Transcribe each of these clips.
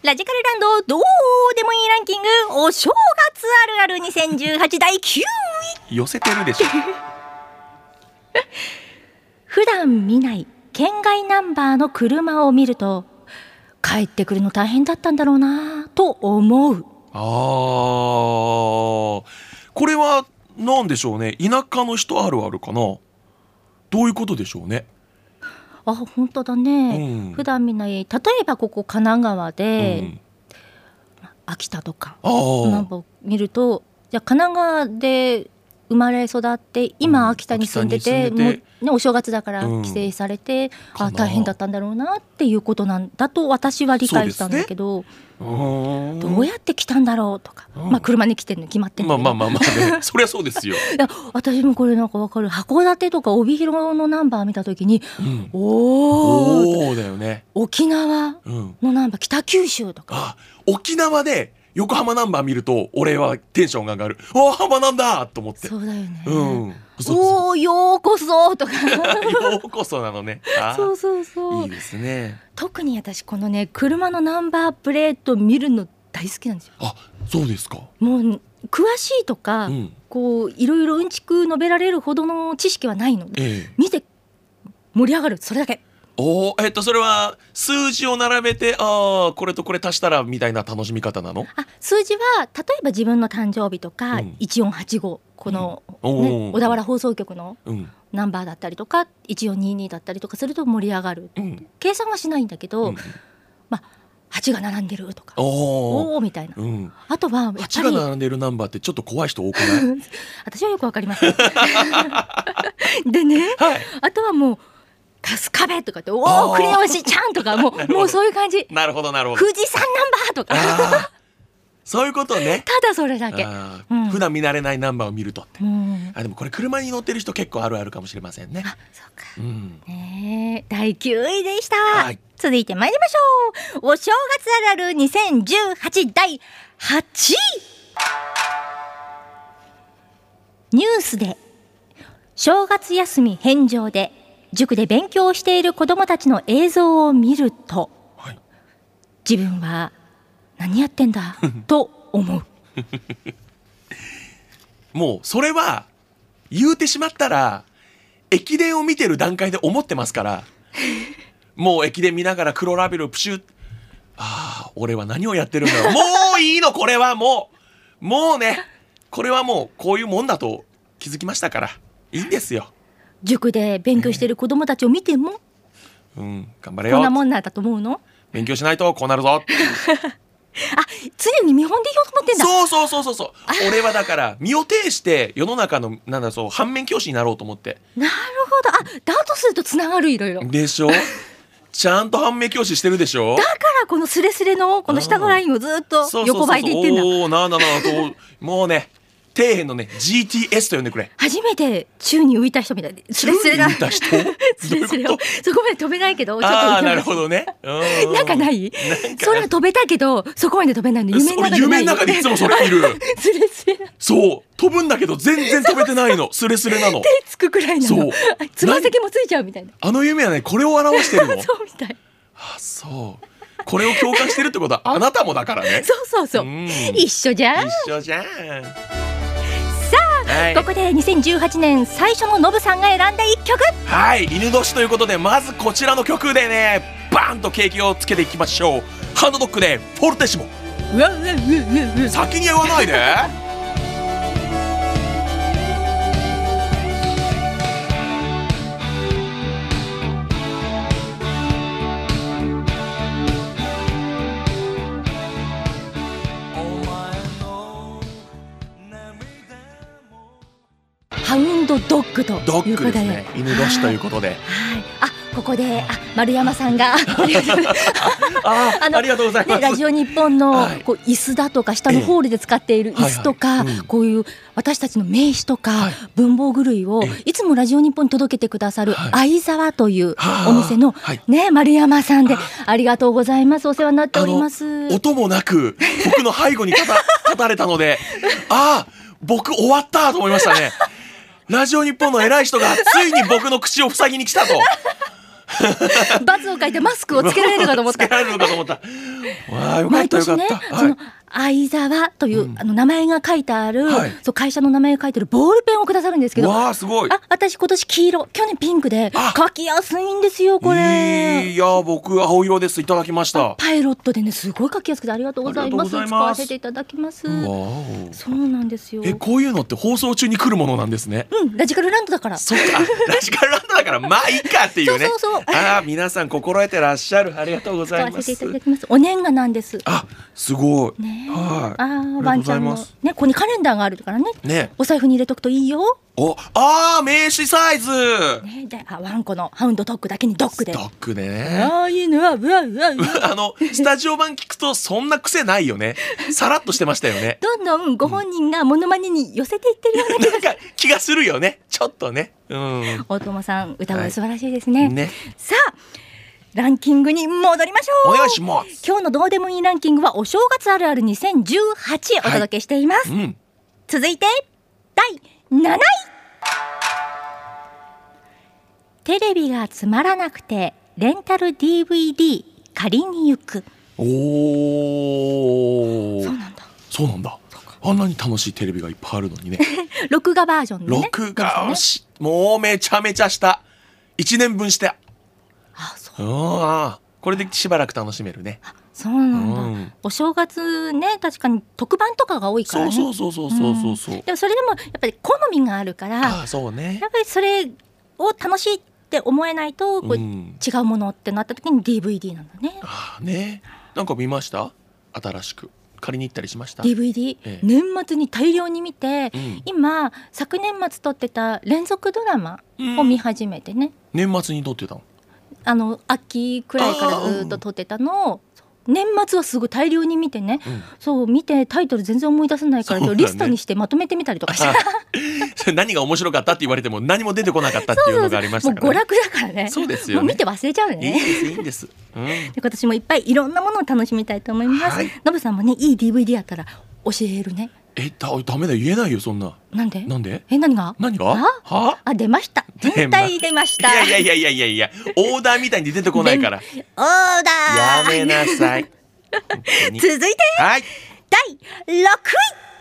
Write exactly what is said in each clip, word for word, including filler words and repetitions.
ラジカルランドどうでもいいランキングお正月あるあるにせんじゅうはちだいきゅうい。 寄せてるでしょ普段見ない県外ナンバーの車を見ると帰ってくるの大変だったんだろうなと思う。 あー、これは何でしょうね。田舎の人あるあるかな。どういうことでしょうね。 あ、本当だね、うん、普段見ない、例えばここ神奈川で、うん、秋田とかナンバーを見ると、じゃあ神奈川で生まれ育って今秋田に住んでて、うん、もうね、お正月だから帰省されて、うん、あ大変だったんだろうなっていうことなんだと私は理解したんだけど、ね、どうやって来たんだろうとか、まあ、車に来てるの決まってるんだけど、 まあまあまあまあねそりゃそうですよ。 いや私もこれなんか分かる。函館とか帯広のナンバー見た時に、うん、おーだよね。 沖縄のナンバー、北九州とか、 あ沖縄で横浜ナンバー見ると俺はテンションが上がる。おー浜なんだと思って。 そうだよね、 うん、 そうそうおーようこそとかようこそなのね。 そうそうそう、 いいですね。 特に私このね車のナンバープレート見るの大好きなんですよ。 あ、そうですか。 もう詳しいとか、うん、こういろいろうんちく述べられるほどの知識はないので、ええ、見て盛り上がる、それだけ。 おえっとそれは数字を並べて、あこれとこれ足したらみたいな楽しみ方なの？ あ数字は例えば自分の誕生日とか、うん、いちよんはちごこの、うんね、小田原放送局のナンバーだったりとか、いちよんににだったりとかすると盛り上がる、うん、計算はしないんだけど、うん、まあはちが並んでるとか、おおみたいな、うん、あとはやっぱりはちが並んでるナンバーってちょっと怖い人多くない私はよくわかりませんでね、はい、あとはもう春日部とかって、おおクレヨンしちゃんとかもうもうそういう感じ。 なるほどなるほど。 富士山ナンバーとかそういうことね。 ただそれだけ、 うん、普段見慣れないナンバーを見るとって、うん、あでもこれ車に乗ってる人結構あるあるかもしれませんね。あそうか、うんね、だいきゅういでした、はい、続いて参りましょう。お正月あるあるにせんじゅうはちだいはちい。ニュースで正月休み返上で塾で勉強している子どもたちの映像を見ると、はい、自分は何やってんだと思うもうそれは言うてしまったら駅伝を見てる段階で思ってますからもう駅伝見ながら黒ラベルプシュッ、ああ俺は何をやってるんだろうもういいのこれはもうもうねこれはもうこういうもんだと気づきましたからいいんですよ。 塾で勉強している子どもたちを見ても、 うん、頑張れよ。 こんなもんなんだと思うの？ 勉強しないとこうなるぞあ常に見本でいようと思ってんだ。 そうそうそうそうそう俺はだから身を挺して世の中のなんだそう反面教師になろうと思って。 なるほど。あだとするとつながるいろいろでしょちゃんと反面教師してるでしょ。 だからこのスレスレのこの下のラインをずっと横ばいでいってんだ。 おおなあなあなあともうね底辺のね ジーティーエス と呼んでくれ。 初めて宙に浮いた人みたいでスレスレが宙に浮いた人スレスレをそこまで飛べないけどちょっとああなるほどねなんかないそれは飛べたけどそこまで飛べないの夢の中でない。 夢の中でいつもそれいるスレスレそう飛ぶんだけど全然飛べてないのスレスレなの手つくくらいなの。そうつま先もついちゃうみたいな。 あの夢はねこれを表してるのそうみたい。 あそうこれを共感してるってことはあなたもだからねそうそうそう、うん、一緒じゃん一緒じゃん。 はい、ここでにせんじゅうはちねん最初のノブさんが選んだいっきょく、 はい犬年ということでまずこちらの曲でねバーンと景気をつけていきましょう。ハンドドッグでフォルテッシモ。 うわうわうわうわ先に言わないでハウンドドッグということで、 ドッグですね、犬年ということで、はい、 あここであ丸山さんがありがとうあありがとうございます、 ね、ラジオ日本の、はい、こう椅子だとか下のホールで使っている椅子とか、はいはいうん、こういう私たちの名刺とか、はい、文房具類をいつもラジオ日本に届けてくださる相沢というお店の、はいね、丸山さんでありがとうございます。お世話になっております。 音もなく僕の背後に立た、立たれたのであ僕終わったと思いましたねラジオ日本の偉い人がついに僕の口を塞ぎに来たとバツを書いてマスクをつけられるかと思った。 つけられるのかと思った。わあ、よかったよかった。 毎年ね、 はい、 その相沢という、うん、あの名前が書いてある、はい、そう会社の名前が書いてあるボールペンをくださるんですけど、 わあすごい。 あ、私今年黄色、去年ピンクで書きやすいんですよこれ。 いや僕青色です。いただきました。 パイロットでねすごい書きやすくてありがとうございます。使わせていただきます。そうなんですよ。 え、こういうのって放送中に来るものなんですね。 うん、ラジカルランドだから。 そっか、ラジカルランドだからまあいいかっていうね。 そうそうそう。 ああ、皆さん心得てらっしゃる。ありがとうございます。 使わせていただきます。お年賀なんです。 あ、すごい。 ね、 はい。 ああ、ワンちゃんのね、ここにカレンダーがあるからね。 ね、 お財布に入れとくといいよ。 お、ああ、名刺サイズ。 ね、で、あ、ワンコのハウンドドッグだけにドッグで。 ドッグね。 ああ、犬は、うわうわうわ。 あの、スタジオ版聞くとそんな癖ないよね。さらっとしてましたよね。 どんどんご本人がモノマネに寄せていってるような気が、 なんか気がするよね。ちょっとね。うん。 大友さん、歌声素晴らしいですね。 はい、ね。 さあ。ランキングに戻りましょう。 お願いします。 今日のどうでもいいランキングはお正月あるあるにせんじゅうはちお届けしています、はい、うん、続いてだいなない。テレビがつまらなくてレンタル ディーブイディー 借りに行く。 おー、 そうなんだ。 そうなんだ。あんなに楽しいテレビがいっぱいあるのにね。 録画バージョンでね。 録画をし、ね、もうめちゃめちゃしたいちねんぶんして。 あ、そう。 あ、これでしばらく楽しめるね。 あ、そうなんだ、うん、お正月ね、確かに特番とかが多いからね。 そうそうそうそうそうそう、うん、 でもそれでもやっぱり好みがあるから、 あ、そうね、 やっぱりそれを楽しいって思えないとこう、うん、違うものってなった時に ディーブイディー なんだね。 あね、なんか見ました？新しく借りに行ったりしました？ ディーブイディー、ええ、年末に大量に見て、うん、今昨年末撮ってた連続ドラマを見始めてね、 うん、年末に撮ってたの？ あの秋くらいからずっと撮ってたのを年末はすごい大量に見てね、うん、そう見てタイトル全然思い出せないから、ね、リストにしてまとめてみたりとかして何が面白かったって言われても何も出てこなかったっていうのがありましたから、ね、 そうそうそう、もう娯楽だからね。 そうですよね、 もう見て忘れちゃうね。 いいですいいんです、うん、 で今年もいっぱいいろんなものを楽しみたいと思います。ノブさんもね、いい ディーブイディー あったら教えるね。 え、だ、ダメだ、言えないよそんな。 なんで？ なんで？ え、何が？ 何が？ は？あ、出ました。全体出ました。 いやいやいやいやいや、オーダーみたいに出てこないから。オーダー。 やめなさい。 続いて、 はい、 だいろくい。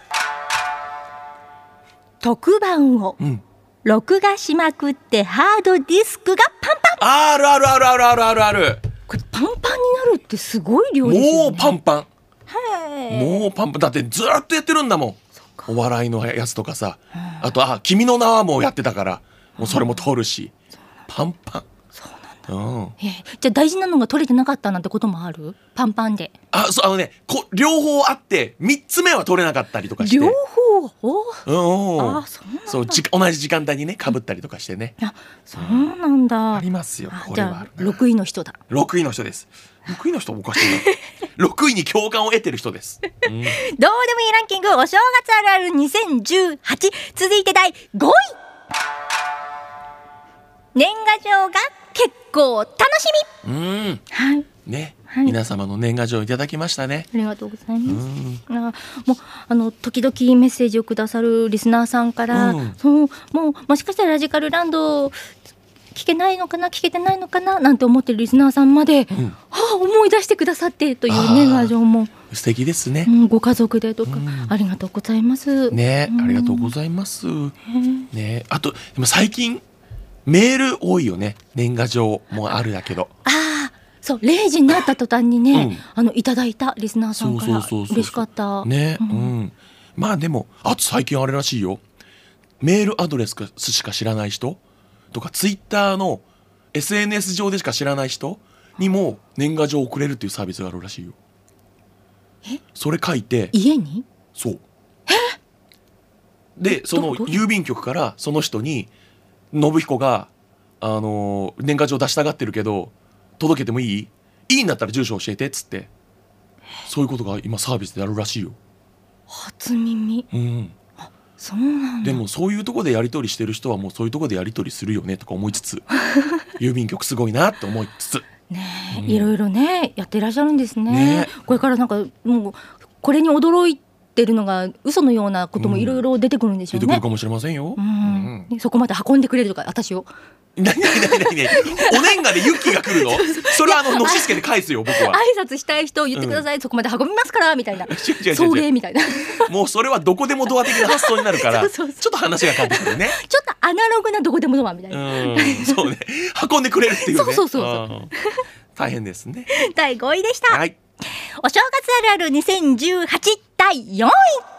特番を録画しまくってハードディスクがパンパン。 あるあるあるあるあるあるある。 これパンパンになるってすごい量ですよね。 もうパンパン。 はい。 もうパンパンだってずっとやってるんだもん。お笑いのやつとかさ、あとあ君の名はもうやってたからもうそれも通るし、パンパン。そうなんだ、うん、 えじゃあ大事なのが取れてなかったなんてこともある？パンパンで。 あ、そう、あのね、こ両方あってみっつめは取れなかったりとかして。 両方？ お、うん、 あ、そうなんだ。 そうじ同じ時間帯にね被ったりとかしてね。 あ、そうなんだ、うん、 ありますよ。これはある。 じゃあろくいの人だ。 ろくいの人です。ろくいの人おかしいな。ろくいに共感を得てる人です、うん、どうでもいいランキングお正月あるあるにせんじゅうはち、続いてだいごい。年賀状が結構楽しみ。うん、はいね、はい、皆様の年賀状いただきましたね。 ありがとうございます。うん、あもうあの時々メッセージをくださるリスナーさんから、うん、そうもうもしかしたらラジカルランド聞けないのかな聞けてないのかななんて思ってるリスナーさんまで、うん、はあ、思い出してくださってという年賀状も素敵ですね、 うん、ご家族でとか、うん、ありがとうございますね、うん、ありがとうございます、ね、あとでも最近メール多いよね。年賀状もあるだけど、 ああそうれいじになった途端にね、うん、あのいただいたリスナーさんから嬉しかったね、うんうん、まあでもあと最近あれらしいよ、メールアドレスしか知らない人とかツイッターの エスエヌエス 上でしか知らない人にも年賀状を送れるっていうサービスがあるらしいよ。 えそれ書いて家に？ そうでその郵便局からその人に信彦があの年賀状出したがってるけど届けてもいい？いいんだったら住所教えてっつって、そういうことが今サービスでやるらしいよ。 初耳。 うん、 そうなんだ。 でもそういうとこでやり取りしてる人はもうそういうとこでやり取りするよねとか思いつつ郵便局すごいなって思いつつね、うん、いろいろねやっていらっしゃるんです ね, ねこれからなんかもうこれに驚いってるのが嘘のようなこともいろいろ出てくるんでしょうね、 出てくるかもしれませんよ、 うんうん、そこまで運んでくれるとか私をなになになになにお年賀でユッキーが来るのそれはあののしつけて返すよ僕は挨拶したい人言ってください、うん、そこまで運びますからみたいな送迎みたいなもうそれはどこでもドア的な発想になるからそうそうそうちょっと話が変わってくるねちょっとアナログなどこでもドアみたいなうんそうね運んでくれるっていうねそうそうそうそう大変ですねだいごいでした、 はい、 お正月あるあるにせんじゅうはちだいよんい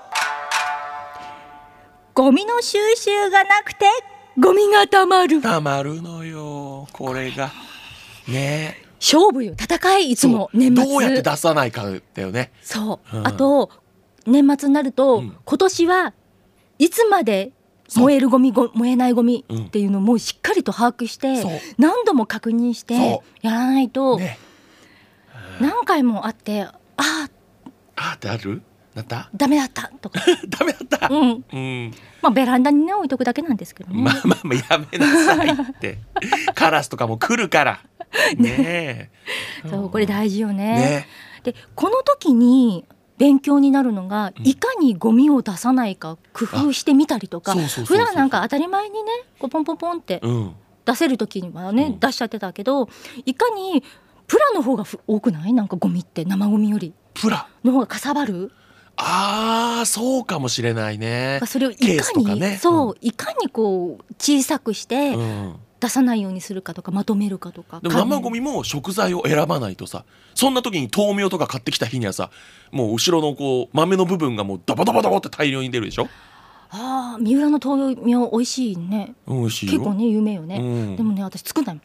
ゴミの収集がなくてゴミがたまるたまるのよこれがね勝負よ戦いいつも年末どうやって出さないかだよねそう、うん、あと年末になると、うん、今年はいつまで燃えるゴミ燃えないゴミっていうのもしっかりと把握して、うん、何度も確認してやらないと、ね、何回もあってあああってあるなったダメだったとかダメだった、 うんうん、まあベランダにね置いとくだけなんですけどねまあまあまあやめなさいってカラスとかも来るからねえそうこれ大事よね、ねでこの時に勉強になるのが、うん、いかにゴミを出さないか工夫してみたりとか普段なんか当たり前にねこうポンポンポンって出せる時にはね、うん、出しちゃってたけどいかにプラの方が多くないなんかゴミって生ゴミよりプラの方がかさばるあーそうかもしれないねそれをいかに、ね、そう、うん、いかにこう小さくして出さないようにするかとかまとめるかとかでも生ゴミも食材を選ばないとさそんな時に豆苗とか買ってきた日にはさもう後ろのこう豆の部分がもうダバダバダバって大量に出るでしょああ三浦の豆苗美味しいね美味しいよ結構ね有名よね、うん、でもね私作んないもん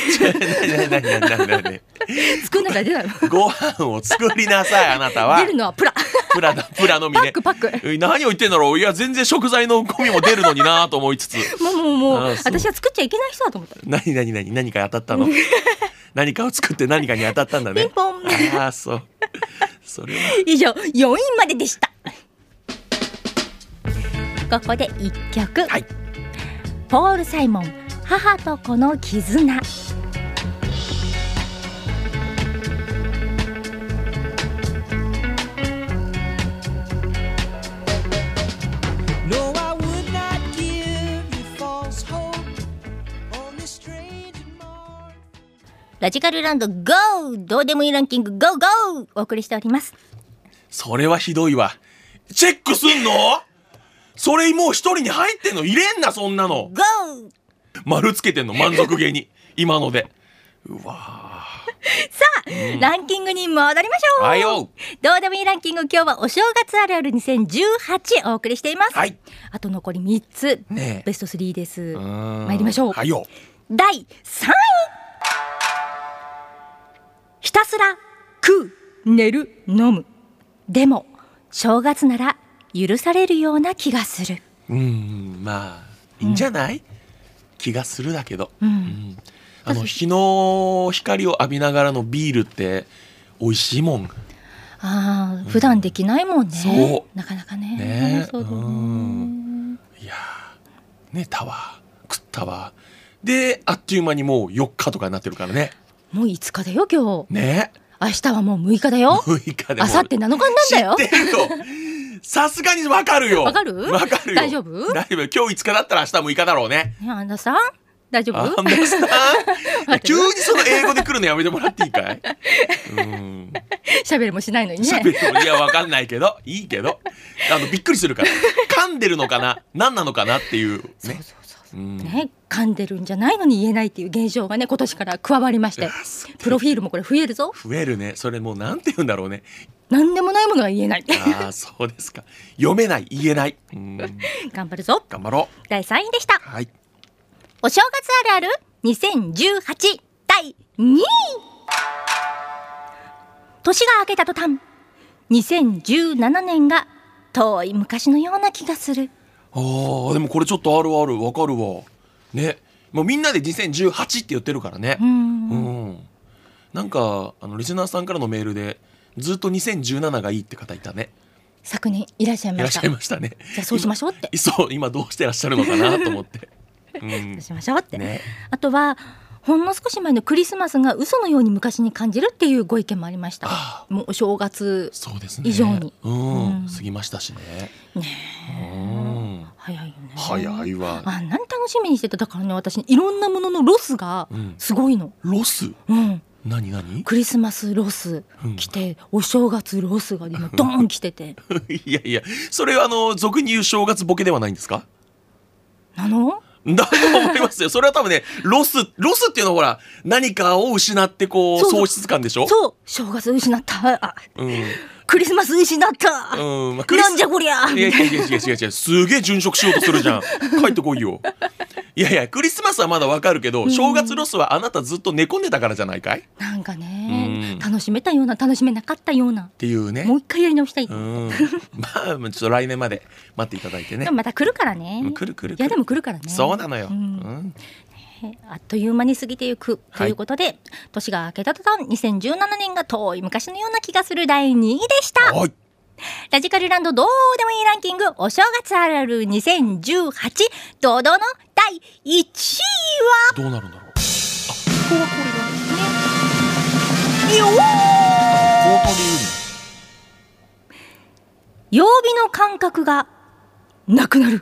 作んなきゃ出ないもんご飯を作りなさいあなたは出るのはプラプラだプラのみねパックパック何を言ってんだろういや全然食材のゴミも出るのになと思いつつもうもうもう私は作っちゃいけない人だと思った何何何何か当たったの何かを作って何かに当たったんだねピンポンああそうそれは以上よんいまででしたここでいっきょく、はい、ポール・サイモン母と子の絆ラジカルランド ゴー どうでもいいランキング ゴーゴー お送りしております。 それはひどいわ。チェックすんの？それもう一人に入ってんの？入れんなそんなの。 ゴー丸つけてんの満足げに今ので。うわさあ、うん、ランキングに戻りましょう。 はいよ。 どうでもいいランキング今日はお正月あるあるにせんじゅうはちお送りしています、 はい、 あと残りみっつ、ね、ベストスリーです。参りましょう。 はいよ。 だいさんいひたすら食う寝る飲むでも正月なら許されるような気がする。 うーんまあいいんじゃない、うん、気がするだけど、うんうん、あの日の光を浴びながらのビールって美味しいもん。 ああ普段できないもんね、 うん、そうなかなかね。 ねそうだね。 うんいやねたわ食ったわであっという間にもうよっかとかになってるからね。 もういつかだよ今日ね。 明日はもうむいかだよ。 むいかで明後日なのかになんだよ。 知ってるよ。さすがにわかるよ。 わかる？ わかるよ。 大丈夫？ 大丈夫。今日いつかだったら明日むいかだろうね。 ねアンダさん大丈夫？ アンダさん急にその英語で来るのやめてもらっていいかい？うん喋りもしないのにね。 喋りもいやわかんないけどいいけどあのびっくりするから噛んでるのかな何なのかなっていうね。 そうそうそう、うん、ね噛んでるんじゃないのに言えないっていう現象がね今年から加わりましてプロフィールもこれ増えるぞ。 増えるね。それもうなんて言うんだろうね。 何でもないものが言えない。 ああそうですか。読めない言えない。うん頑張るぞ。 頑張ろう。 だいさんいでした、 はい、 お正月あるあるにせんじゅうはちだいにい年が明けた途端にせんじゅうななねんが遠い昔のような気がする。 あーでもこれちょっとあるあるわかるわね。もうみんなでにせんじゅうはちって言ってるからね。うん、うん、なんかあのリスナーさんからのメールでずっとにせんじゅうなながいいって方いたね。 昨年いらっしゃいました。 いらっしゃいましたね。 じゃあそうしましょうって。 そう今どうしてらっしゃるのかなと思って、 うん、そうしましょうって、 ね、 あとはほんの少し前のクリスマスが嘘のように昔に感じるっていうご意見もありました。もうお正月以上に、 そうですね、うんうん、過ぎましたしね。 ねえ、うん、早いよね。 早いわ。 あ、何楽しみにしてた。だからね、私いろんなもののロスがすごいの、 うん、ロス、 うん、 何何クリスマスロス来て、うん、お正月ロスが今ドーン来てていやいや、それはあの俗に言う正月ボケではないんですか？ なのだと思いますよ。それは多分ね、ロスロスっていうのはほら、何かを失ってこう喪失感でしょ。 そう、正月失った、あ、うん、クリスマス失った、うん、まあ、クリスなんじゃこりゃ。 いやいやいやいやいやいや、すげえ殉職しようとするじゃん。帰ってこいよ。いやいや、クリスマスはまだわかるけど、うん、正月ロスはあなたずっと寝込んでたからじゃないかい。 なんかね、うん、楽しめたような楽しめなかったようなっていうね。 もう一回やり直したい、うん、 まあちょっと来年まで待っていただいてね。 でもまた来るからね、 うん、来る来る来る。 いやでも来るからね。 そうなのよ、うんうん、あっという間に過ぎていくということで、はい、年が明けた途端にせんじゅうななねんが遠い昔のような気がするだいにいでした。はい、ラジカルランドどうでもいいランキング、お正月あるあるにせんじゅうはち、堂々のだいいちいはどうなるんだろう。あ、ここはこれだね。 よー、曜日の感覚がなくなる。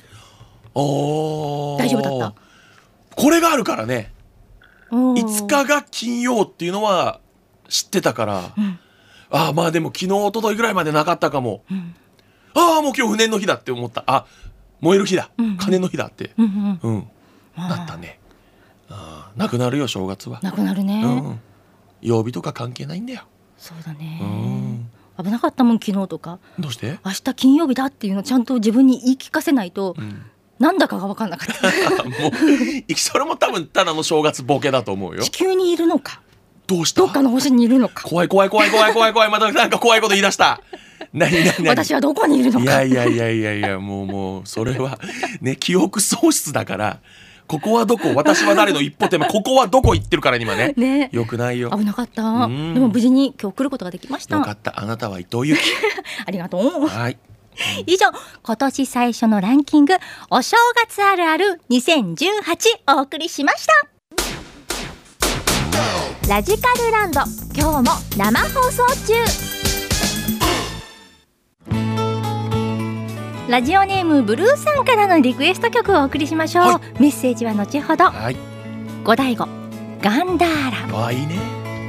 お、 大丈夫だった？ これがあるからね。いつかが金曜っていうのは知ってたから、うん、ああ、まあでも昨日一昨日ぐらいまでなかったかも、うん、ああもう今日不燃の日だって思った。あ、燃える日だ、うんうん、金の日だって、うんうんうん、なったね。あ、なくなるよ正月は。 なくなるね、うん、 曜日とか関係ないんだよ。 そうだね、うん、危なかったもん昨日とか。 どうして？ 明日金曜日だっていうのをちゃんと自分に言い聞かせないと、うん、なんだかが分かんなかったもうそれも多分ただの正月ボケだと思うよ。 地球にいるのか、 どうした？ どっかの星にいるのか。 怖い怖い怖い怖い怖い怖い、またなんか怖いこと言い出した。何何何？ 私はどこにいるのか。 いやいやいやいやいや、もうもうそれはね、記憶喪失だから。ここはどこ、私は誰の一歩手前、ここはどこ行ってるから今ね。ね、よくないよ。 危なかった。でも無事に今日来ることができました。 よかった。あなたは伊藤由紀。 ありがとう。 はい。 以上、今年最初のランキング、お正月あるあるにせんじゅうはちお送りしました。ラジカルランド、今日も生放送中。ラジオネームブルーさんからのリクエスト曲をお送りしましょう、はい、メッセージは後ほど。はい、五醍醐ガンダーラ。 あ、いいね。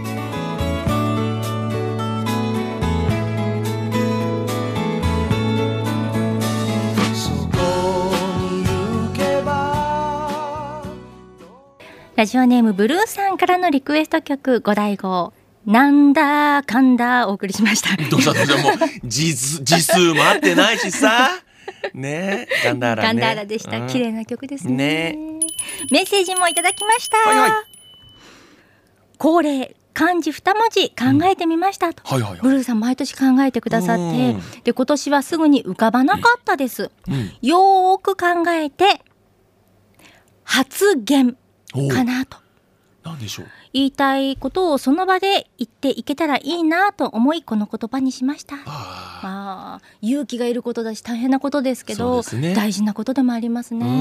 ラジオネームブルーさんからのリクエスト曲、五醍醐なんだかんだお送りしました。 どうしたどうした、もう字数も合ってないしさね、ガンダーラね。 ガンダーラでした、うん、綺麗な曲です ね, ね。 メッセージもいただきました、はいはい、恒例漢字二文字考えてみました、うん、と、はいはいはい、ブルーさん毎年考えてくださって、で今年はすぐに浮かばなかったです、うん、よーく考えて発言かなと。 何でしょう。 言いたいことをその場で言っていけたらいいなと思い、この言葉にしました。あ、まあ、勇気がいることだし大変なことですけど、ね、大事なことでもありますね。うん、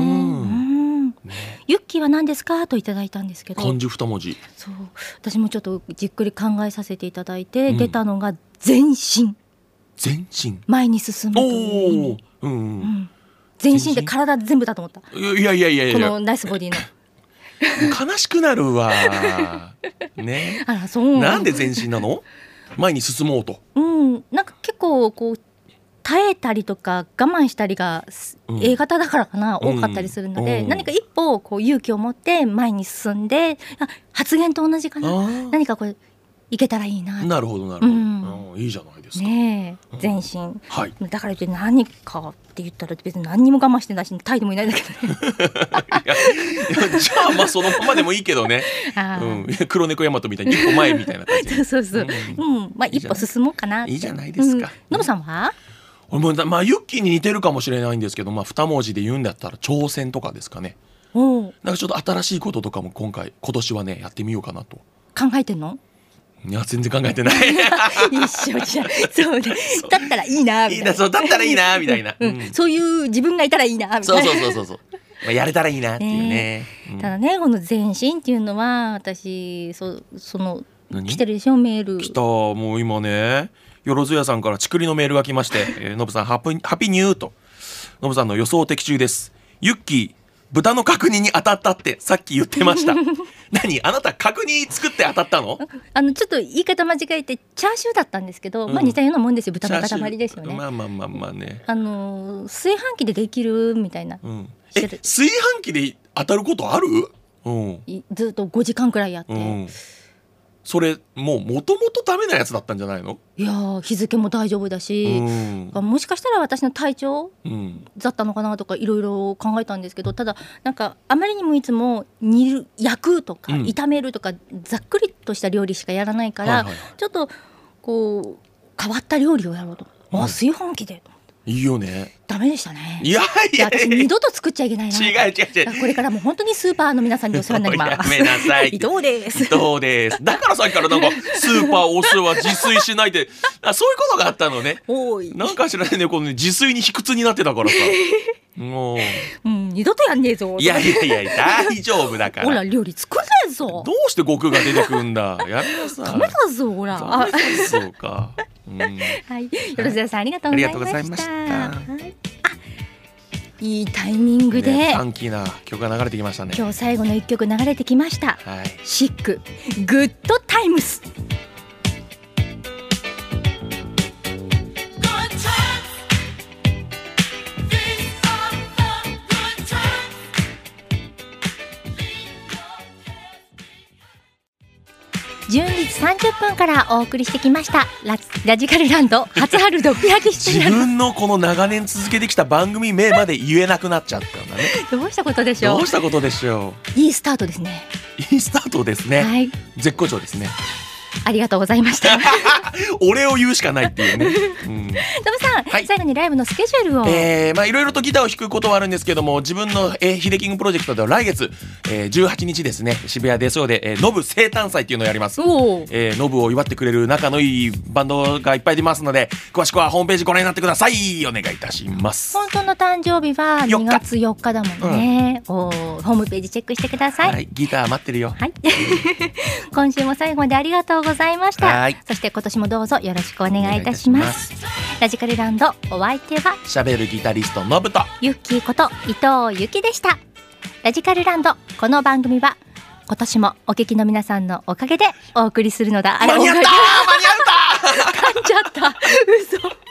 ね、ユッキーは何ですかといただいたんですけど、 漢字二文字。 そう、私もちょっとじっくり考えさせていただいて、うん、出たのが前進。 前進、 前に進むという意味、うんうんうん、前進って体全部だと思った。 いやいやいやいや、 このナイスボディの悲しくなるわね。 あら、そう。 なんで前進なの？前に進もうと。 うん、なんか結構こう耐えたりとか我慢したりが A 型だからかな、うん、多かったりするので、うん、何か一歩こう勇気を持って前に進んで、あ、発言と同じかな、何かこれいけたらいいな。 なるほどなるほど、うん、いいじゃないですか、 ね、前進、うん、はい、だから何かって言ったら別に何にも我慢してないし態度もいないんだけどねいやいや、じゃあまあそのままでもいいけどねうん、黒猫大和みたいに一歩前みたいな感じそうそうそう、うんうん、まあ一歩進もうかなって。 いいじゃないですか。 ノブさんは？ 俺もまあユッキーに似てるかもしれないんですけど、まあ二文字で言うんだったら挑戦とかですかね。なんかちょっと新しいこととかも今回今年はねやってみようかなと考えてんの？ いや全然考えてない一緒じゃん。そうね、だったらいいなみたいな、 いいな、そうだったらいいなみたいな、 うんうん、そういう自分がいたらいいなみたいな。 そうそうそうそうそうまあやれたらいいなっていうね。 ねうん、 ただねこの前進っていうのは私 そ, その何来てるでしょメール。 来た。もう今ねよろずやさんからちくりのメールが来まして、えー、のぶさんハッピハピニューとのぶさんの予想的中です。ユッキー豚の角煮に当たったってさっき言ってました何あなた角煮作って当たったの？ あのちょっと言い方間違えてチャーシューだったんですけど、うん、まあ似たようなもんですよ。豚の塊ですよね。 まあまあまあまあね。 あの炊飯器でできるみたいな、 うん、え炊飯器で当たることある？うん、 ずっとごじかんくらいやって、うん、 それもうもともとダメなやつだったんじゃないの？いや日付も大丈夫だし、うん、もしかしたら私の体調だったのかなとかいろいろ考えたんですけど、ただなんかあまりにもいつも煮る焼くとか、うん、炒めるとかざっくりとした料理しかやらないから、はいはい、ちょっとこう変わった料理をやろうと、うん、あ炊飯器でいいよね。 ダメでしたね。 いやいやいや私二度と作っちゃいけないな。 違う違う違う。 これからも本当にスーパーの皆さんにお世話になります。 やめなさい。 伊藤です。 伊藤です。だからさっきからなんかスーパーお世話自炊しないで、あそういうことがあったのね。 おい。 なんか知らないねこの、ね、自炊に卑屈になってたからさ。もう、 うん、二度とやんねえぞ。 いやいやいや大丈夫だから。 ほら料理作んねえぞ。 どうして悟空が出てくんだ。やめなさい。 ダメだぞほら。 ダメだそうか。うん、はい。 よろずやさんありがとうございました。ありがとうございました。はい、いいタイミングで、 ね、ファンキーな曲が流れてきましたね。 今日最後の一曲流れてきました、 はい、 シックグッドタイムス。じゅうにじさんじゅっぷんからお送りしてきましたラ, ラジカルランド初春ドッピラキシ自分のこの長年続けてきた番組名まで言えなくなっちゃったんだね。 どうしたことでしょう。 どうしたことでしょう。いいスタートですね。 いいスタートですね、はい、絶好調ですね。 ありがとうございました俺を言うしかないっていうね、うん、 トムさん、はい、最後にライブのスケジュールを、 えーまあ、いろいろとギターを弾くことはあるんですけども、自分の、えー、ヒデキングプロジェクトでは来月、えー、じゅうはちにちですね、渋谷デソーで、えー、ノブ生誕祭っていうのをやります。えー、ノブを祝ってくれる仲のいいバンドがいっぱい出ますので、詳しくはホームページご覧になってください。お願いいたします。 本当の誕生日はにがつよっかだもんね、うん、おホームページチェックしてください、 はい、ギター待ってるよ、 はい、今週も最後までありがとうございました。はい、そして今年もどうぞよろしくお願いいたします。ラジカルランド、お相手はしゃべるギタリストのぶとユッキーこと伊藤ゆきでした。ラジカルランド、この番組は今年もお聞きの皆さんのおかげでお送りするのだ。 間に合った間に合った噛んじゃった嘘